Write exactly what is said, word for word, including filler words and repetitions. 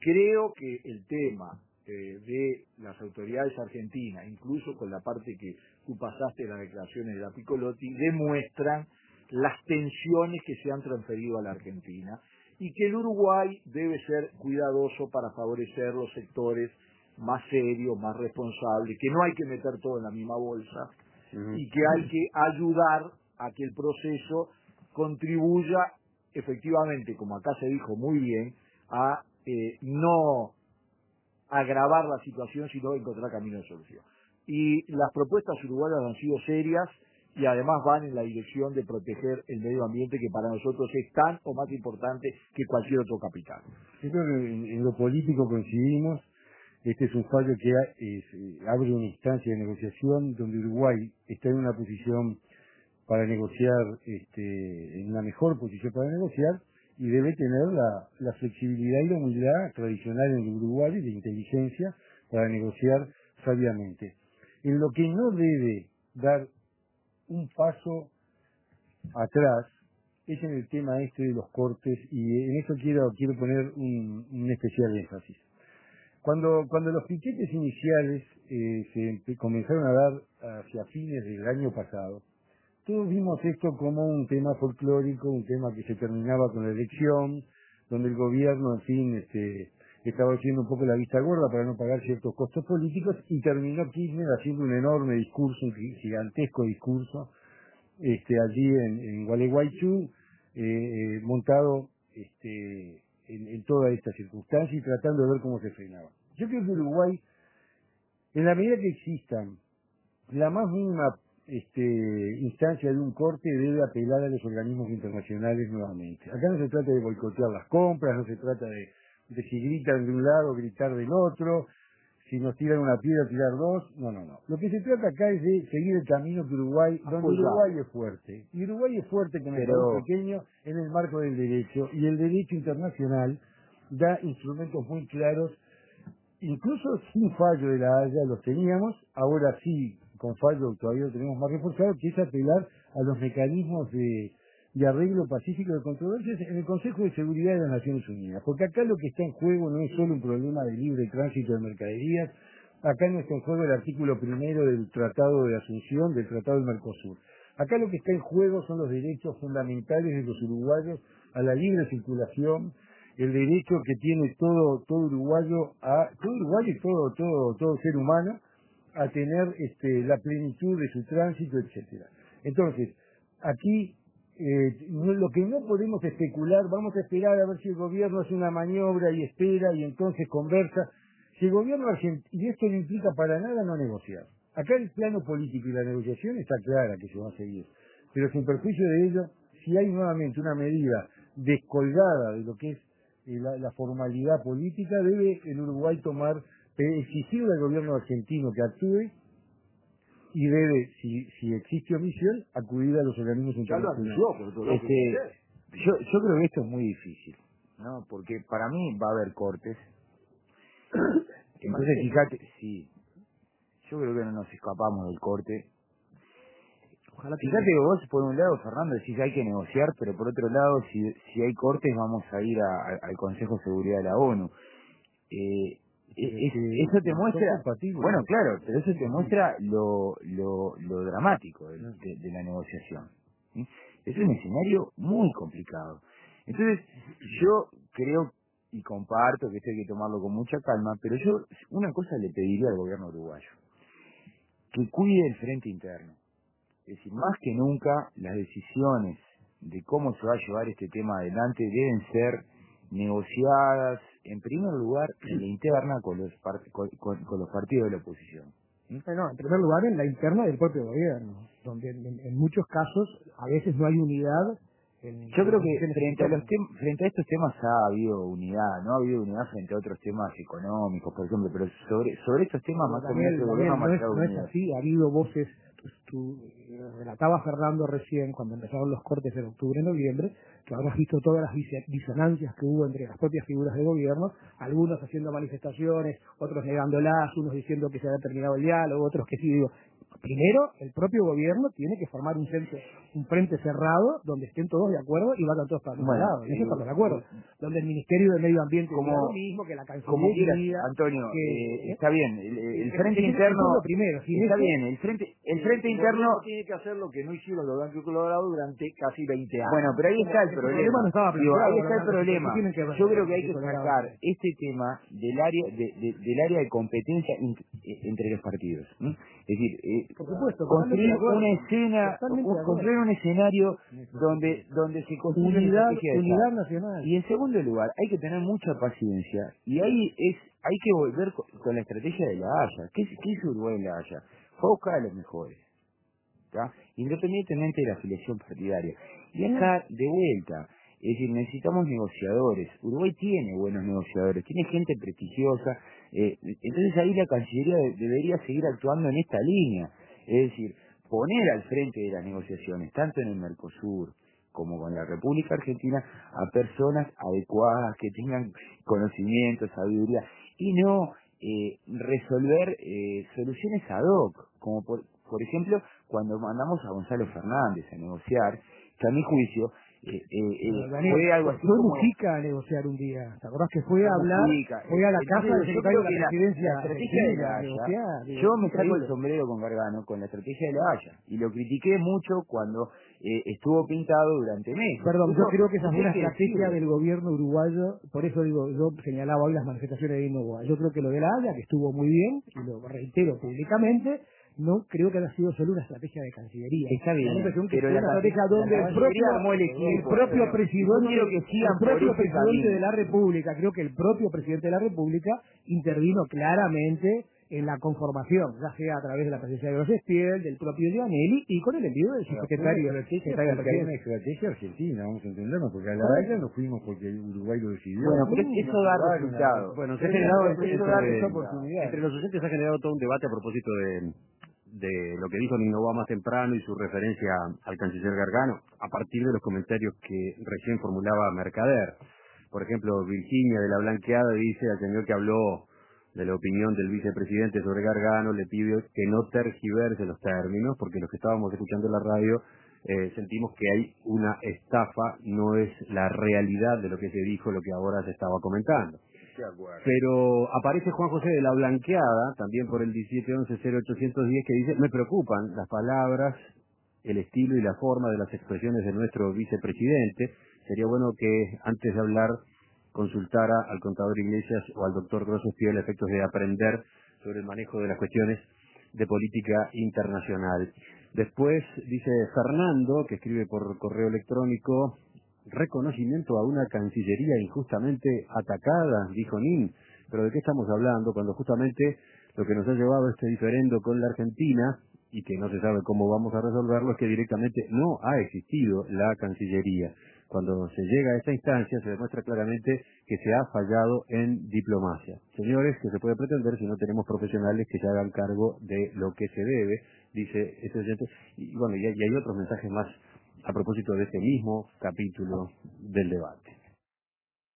creo que el tema eh, de las autoridades argentinas, incluso con la parte que tú pasaste, las declaraciones de la Piccolotti, demuestran las tensiones que se han transferido a la Argentina y que el Uruguay debe ser cuidadoso para favorecer los sectores más serios, más responsables, que no hay que meter todo en la misma bolsa uh-huh. y que hay que ayudar a que el proceso contribuya efectivamente, como acá se dijo muy bien, a eh, no agravar la situación, sino encontrar camino de solución. Y las propuestas uruguayas han sido serias y además van en la dirección de proteger el medio ambiente, que para nosotros es tan o más importante que cualquier otro capital. Yo creo que en, en lo político coincidimos. Este es un fallo que ha, es, eh, abre una instancia de negociación donde Uruguay está en una posición para negociar, este, en una mejor posición para negociar, y debe tener la, la flexibilidad y la humildad tradicional en el Uruguay de inteligencia para negociar sabiamente. En lo que no debe dar un paso atrás es en el tema este de los cortes, y en eso quiero quiero poner un, un especial énfasis. Cuando cuando los piquetes iniciales eh, se comenzaron a dar hacia fines del año pasado, todos vimos esto como un tema folclórico, un tema que se terminaba con la elección, donde el gobierno, en fin, este, estaba haciendo un poco la vista gorda para no pagar ciertos costos políticos, y terminó Kirchner haciendo un enorme discurso, un gigantesco discurso, este, allí en, en Gualeguaychú, eh, montado este, en, en toda esta circunstancia y tratando de ver cómo se frenaba. Yo creo que Uruguay, en la medida que existan la más mínima este, instancia de un corte, debe apelar a los organismos internacionales nuevamente. Acá no se trata de boicotear las compras, no se trata de, de si gritan de un lado, gritar del otro, si nos tiran una piedra, tirar dos, no, no, no. Lo que se trata acá es de seguir el camino que Uruguay, donde Apoyado. Uruguay es fuerte. Y Uruguay es fuerte con el país pequeño en el marco del derecho, y el derecho internacional da instrumentos muy claros, incluso sin fallo de la Haya los teníamos, ahora sí, con fallo todavía lo tenemos más reforzado, que es apelar a los mecanismos de, de arreglo pacífico de controversias en el Consejo de Seguridad de las Naciones Unidas. Porque acá lo que está en juego no es solo un problema de libre tránsito de mercaderías, acá no está en juego el artículo primero del Tratado de Asunción, del Tratado del Mercosur. Acá lo que está en juego son los derechos fundamentales de los uruguayos a la libre circulación, el derecho que tiene todo todo uruguayo a todo uruguayo y todo todo todo ser humano a tener este la plenitud de su tránsito, etcétera. Entonces, aquí eh, no, lo que no podemos especular, vamos a esperar a ver si el gobierno hace una maniobra y espera y entonces conversa. Si el gobierno argentino, y esto no implica para nada no negociar. Acá el plano político y la negociación está clara que se va a seguir, pero sin perjuicio de ello, si hay nuevamente una medida descolgada de lo que es La, la formalidad política, debe el Uruguay tomar, eh, exigirle al gobierno argentino que actúe, y debe, si, si existe omisión, acudir a los organismos internacionales. Este, yo, yo creo que esto es muy difícil, ¿no? Porque para mí va a haber cortes. Entonces, fíjate, sí, yo creo que no nos escapamos del corte. Ojalá. Fíjate que vos, por un lado, Fernando, decís que hay que negociar, pero por otro lado, si, si hay cortes, vamos a ir a, a, al Consejo de Seguridad de la ONU. Eh, es, eso te muestra, bueno, claro, pero eso te muestra lo lo, lo dramático de, de, de la negociación. ¿Sí? Es un escenario muy complicado. Entonces, yo creo y comparto que esto hay que tomarlo con mucha calma, pero yo una cosa le pediría al gobierno uruguayo: que cuide el frente interno. Es decir, más que nunca, las decisiones de cómo se va a llevar este tema adelante deben ser negociadas, en primer lugar, en la interna con los, part con, con, con los partidos de la oposición. ¿Sí? No, en primer lugar, en la interna del propio gobierno, donde en, en muchos casos a veces no hay unidad. En, Yo en creo que frente a, los frente a estos temas ha habido unidad, no ha habido unidad frente a otros temas económicos, por ejemplo, pero sobre sobre estos temas no, más o menos el gobierno ha marcado unidad. No es así, ha habido voces. Tú relataba, Fernando, recién, cuando empezaron los cortes en octubre y noviembre, que habrás visto todas las disonancias que hubo entre las propias figuras de gobierno, algunos haciendo manifestaciones, otros negándolas, unos diciendo que se había terminado el diálogo, otros que sí, digo, Primero, el propio gobierno tiene que formar un frente, un frente cerrado donde estén todos de acuerdo y vayan todos para el bueno, lado. En eso eh, estamos de acuerdo. Donde el Ministerio de Medio Ambiente como, diga lo mismo, que la como quieras, Cancillería... Antonio, que, eh, está bien, el, el eh, frente es, interno... eso es lo primero. Sin está eso, bien, el frente, el frente el interno... gobierno tiene que hacer lo que no hicieron los blancos y colorados durante casi veinte años. Bueno, pero ahí está el el problema. problema no estaba Digo, planteado ahí con está los el blancos, problema. ¿qué tienen que ver Yo con creo los que hay que blancos y colorados? sacar este tema del área de, de, del área de competencia int- eh, entre los partidos. ¿m? Es decir, eh, Por supuesto, construir totalmente de acuerdo. una escena, Totalmente de un- acuerdo. construir un escenario donde donde se construye una Unidad, estrategia de unidad Estado. nacional. Y en segundo lugar, hay que tener mucha paciencia y ahí es hay que volver con, con la estrategia de la Haya. ¿Qué, es- qué hizo Uruguay en la Haya? Fue a buscar a los mejores, ¿tá? Independientemente de la afiliación partidaria. Y acá, de vuelta, es decir, necesitamos negociadores. Uruguay tiene buenos negociadores, tiene gente prestigiosa. Eh, entonces ahí la Cancillería de- debería seguir actuando en esta línea. Es decir, poner al frente de las negociaciones, tanto en el Mercosur como con la República Argentina, a personas adecuadas, que tengan conocimiento, sabiduría, y no eh, resolver eh, soluciones ad hoc, como por, por ejemplo cuando mandamos a Gonzalo Fernández a negociar, que a mi juicio eh, eh, eh, Pero, Daniel, fue algo así fue como... Mujica a negociar un día. ¿Te acordás que fue a fue hablar? Mujica. Fue a la Entonces, casa del yo secretario creo de que la la, presidencia la estrategia de argentina la a Haya, negociar. yo me saco el Increíble. sombrero con Gargano con la estrategia de la Haya, y lo critiqué mucho cuando eh, estuvo pintado durante meses. Perdón, yo Eso- creo que esa eso fue una hay que estrategia decirlo. del gobierno uruguayo, por eso digo, yo señalaba hoy las manifestaciones de Innova. Yo creo que lo de la Haya, que estuvo muy bien, y lo reitero públicamente, no creo que haya sido solo una estrategia de Cancillería. Está bien, Me da la impresión que pero fue la una Cancillería estrategia donde el propio, armó el el equipo. propio Pero yo presidente, quiero que sigan el por propio ese presidente camino. de la República, creo que el propio presidente de la República intervino claramente en la conformación, ya sea a través de la presencia de Grosestiel, del propio Gianelli y con el envío del subsecretario Una estrategia secretario de porque hay una Presidencia. estrategia argentina, vamos a entendernos, porque a la Correcto. Haya no fuimos porque Uruguay lo decidió. Bueno, pero Mm, eso da Uruguay, resultado. una- Bueno, se ha Pero generado eso entre, da esa oportunidad. entre los oyentes se ha generado todo un debate a propósito de, de lo que dijo Ninova más temprano y su referencia al canciller Gargano, a partir de los comentarios que recién formulaba Mercader. Por ejemplo, Virginia de la Blanqueada dice al señor que habló de la opinión del vicepresidente sobre Gargano, le pidió que no tergiverse los términos, porque los que estábamos escuchando en la radio eh, sentimos que hay una estafa, no es la realidad de lo que se dijo, lo que ahora se estaba comentando. De acuerdo. Pero aparece Juan José de la Blanqueada, también por el diecisiete once cero ochocientos diez, que dice: me preocupan las palabras, el estilo y la forma de las expresiones de nuestro vicepresidente. Sería bueno que antes de hablar consultara al contador Iglesias o al doctor Grosestiel a efectos de aprender sobre el manejo de las cuestiones de política internacional. Después dice Fernando, que escribe por correo electrónico: reconocimiento a una Cancillería injustamente atacada, dijo Nin. Pero ¿de qué estamos hablando cuando justamente lo que nos ha llevado a este diferendo con la Argentina, y que no se sabe cómo vamos a resolverlo, es que directamente no ha existido la Cancillería? Cuando se llega a esta instancia se demuestra claramente que se ha fallado en diplomacia. Señores, ¿qué se puede pretender si no tenemos profesionales que se hagan cargo de lo que se debe? Dice este oyente. Y bueno, y hay, y hay otros mensajes más a propósito de este mismo capítulo del debate.